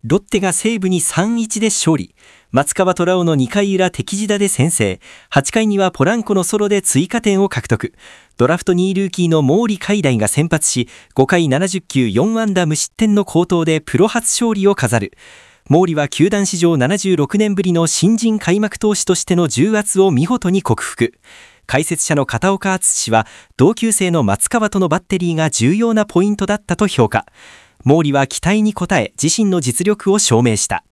ロッテが西武に 3-1 で勝利。松川虎生の2回裏敵地打で先制。8回にはポランコのソロで追加点を獲得。ドラフト2位ルーキーの毛利海大が先発し、5回70球4安打無失点の好投でプロ初勝利を飾る。毛利は球団史上76年ぶりの新人開幕投手としての重圧を見事に克服。解説者の片岡敦氏は、同級生の松川とのバッテリーが重要なポイントだったと評価。毛利は期待に応え、自身の実力を証明した。